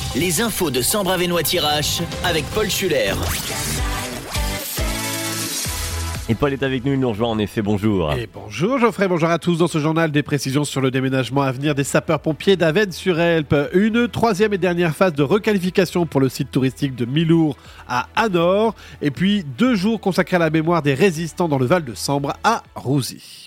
Les infos de Sambre-Avesnois-Thiérache avec Paul Schuller. Et Paul est avec nous, il nous rejoint en effet, bonjour. Et bonjour Geoffrey, bonjour à tous. Dans ce journal, des précisions sur le déménagement à venir des sapeurs-pompiers d'Avesnes-sur-Helpe. Une troisième et dernière phase de requalification pour le site touristique de Milours à Anor. Et puis 2 jours consacrés à la mémoire des résistants dans le Val de Sambre à Rouzy.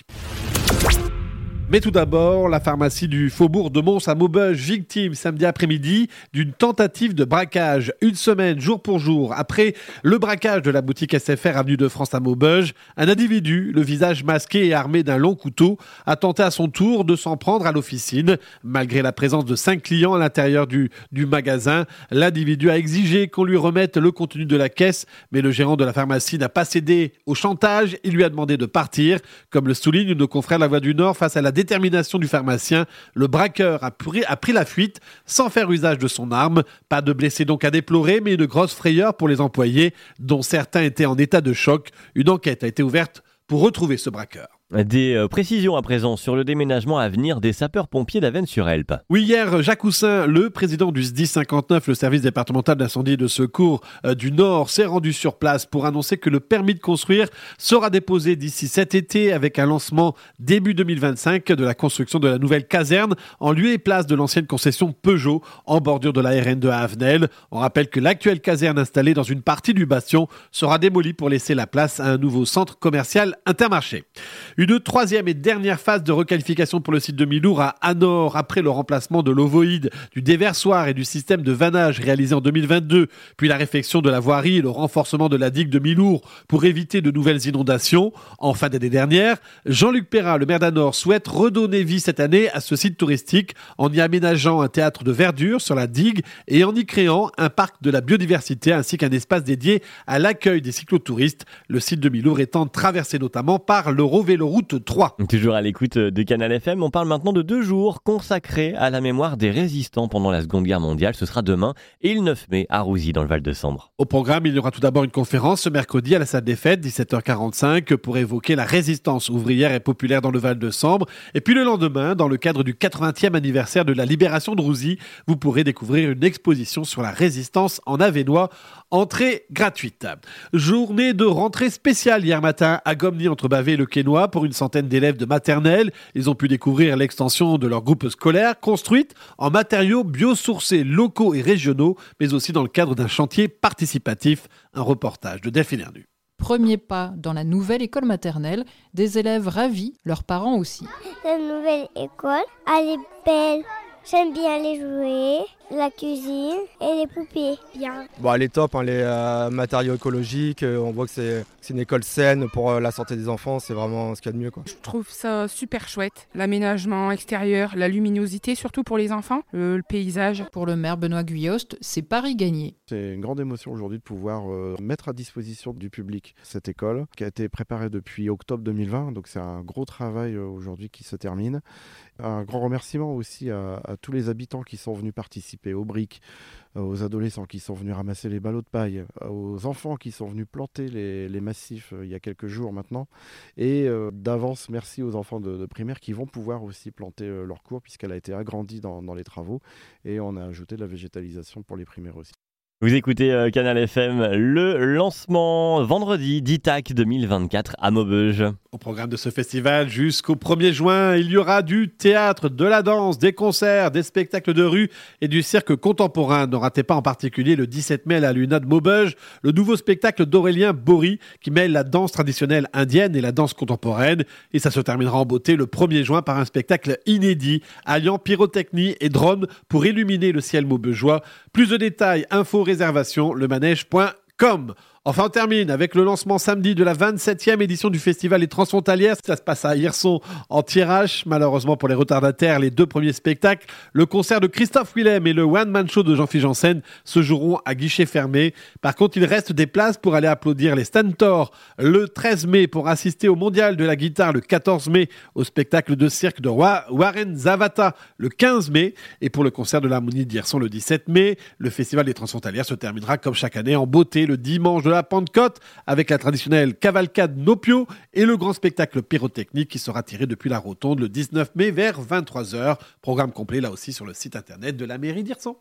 Mais tout d'abord, la pharmacie du Faubourg de Mons à Maubeuge, victime samedi après-midi d'une tentative de braquage. Une semaine, jour pour jour, après le braquage de la boutique SFR avenue de France à Maubeuge, un individu, le visage masqué et armé d'un long couteau, a tenté à son tour de s'en prendre à l'officine. Malgré la présence de 5 clients à l'intérieur du magasin, l'individu a exigé qu'on lui remette le contenu de la caisse, mais le gérant de la pharmacie n'a pas cédé au chantage. Il lui a demandé de partir. Comme le soulignent nos confrères de La Voix du Nord, face à la détermination du pharmacien, le braqueur a pris la fuite sans faire usage de son arme. Pas de blessés donc à déplorer, mais une grosse frayeur pour les employés, dont certains étaient en état de choc. Une enquête a été ouverte pour retrouver ce braqueur. Des précisions à présent sur le déménagement à venir des sapeurs-pompiers d'Avesnes-sur-Helpe. Oui, hier, Jacques Houssin, le président du SDIS 59, le service départemental d'incendie et de secours du Nord, s'est rendu sur place pour annoncer que le permis de construire sera déposé d'ici cet été avec un lancement début 2025 de la construction de la nouvelle caserne en lieu et place de l'ancienne concession Peugeot en bordure de la RN2 à Avenel. On rappelle que l'actuelle caserne installée dans une partie du bastion sera démolie pour laisser la place à un nouveau centre commercial Intermarché. Une troisième et dernière phase de requalification pour le site de Milours à Anor, après le remplacement de l'ovoïde, du déversoir et du système de vannage réalisé en 2022, puis la réfection de la voirie et le renforcement de la digue de Milours pour éviter de nouvelles inondations. En fin d'année dernière, Jean-Luc Perrat, le maire d'Anor, souhaite redonner vie cette année à ce site touristique en y aménageant un théâtre de verdure sur la digue et en y créant un parc de la biodiversité ainsi qu'un espace dédié à l'accueil des cyclotouristes. Le site de Milours étant traversé notamment par l'Eurovéloroute 3. Toujours à l'écoute de Canal FM, on parle maintenant de 2 jours consacrés à la mémoire des résistants pendant la Seconde Guerre mondiale. Ce sera demain et le 9 mai à Rouzy dans le Val de Sambre. Au programme, il y aura tout d'abord une conférence ce mercredi à la salle des fêtes, 17h45, pour évoquer la résistance ouvrière et populaire dans le Val de Sambre. Et puis le lendemain, dans le cadre du 80e anniversaire de la libération de Rouzy, vous pourrez découvrir une exposition sur la résistance en Avesnois. Entrée gratuite. Journée de rentrée spéciale hier matin à Gomny entre Bavé et le Quesnoy pour une centaine d'élèves de maternelle. Ils ont pu découvrir l'extension de leur groupe scolaire construite en matériaux biosourcés locaux et régionaux, mais aussi dans le cadre d'un chantier participatif. Un reportage de Delphine Ernu. Premier pas dans la nouvelle école maternelle, des élèves ravis, leurs parents aussi. La nouvelle école, elle est belle. J'aime bien les jouets, la cuisine et les poupées. Bien. Bon, elle est top, hein, les matériaux écologiques, on voit que c'est une école saine pour la santé des enfants, c'est vraiment ce qu'il y a de mieux, quoi. Je trouve ça super chouette, l'aménagement extérieur, la luminosité surtout pour les enfants, le paysage. Pour le maire Benoît Guyost, c'est pari gagné. C'est une grande émotion aujourd'hui de pouvoir mettre à disposition du public cette école qui a été préparée depuis octobre 2020, donc c'est un gros travail aujourd'hui qui se termine. Un grand remerciement aussi à tous les habitants qui sont venus participer aux briques, aux adolescents qui sont venus ramasser les ballots de paille, aux enfants qui sont venus planter les massifs il y a quelques jours maintenant. Et d'avance, merci aux enfants de primaire qui vont pouvoir aussi planter leur cour puisqu'elle a été agrandie dans les travaux. Et on a ajouté de la végétalisation pour les primaires aussi. Vous écoutez Canal FM, le lancement vendredi d'ITAC 2024 à Maubeuge. Au programme de ce festival, jusqu'au 1er juin, il y aura du théâtre, de la danse, des concerts, des spectacles de rue et du cirque contemporain. Ne ratez pas en particulier le 17 mai à la Luna de Maubeuge, le nouveau spectacle d'Aurélien Bory qui mêle la danse traditionnelle indienne et la danse contemporaine. Et ça se terminera en beauté le 1er juin par un spectacle inédit alliant pyrotechnie et drone pour illuminer le ciel maubeugeois. Plus de détails, infos, réservation, lemanège.com. Enfin, on termine avec le lancement samedi de la 27e édition du festival Les Transfrontalières. Ça se passe à Hirson en Thiérache. Malheureusement pour les retardataires, les 2 premiers spectacles, le concert de Christophe Willem et le one-man show de Jean-Philippe Janssen se joueront à guichet fermé. Par contre, il reste des places pour aller applaudir les Stentors le 13 mai, pour assister au Mondial de la guitare le 14 mai, au spectacle de cirque de Warren Zavata le 15 mai et pour le concert de l'Harmonie d'Hirson le 17 mai. Le festival des Transfrontalières se terminera comme chaque année en beauté le dimanche de la Pentecôte avec la traditionnelle cavalcade Nopio et le grand spectacle pyrotechnique qui sera tiré depuis la rotonde le 19 mai vers 23h. Programme complet là aussi sur le site internet de la mairie d'Hirson.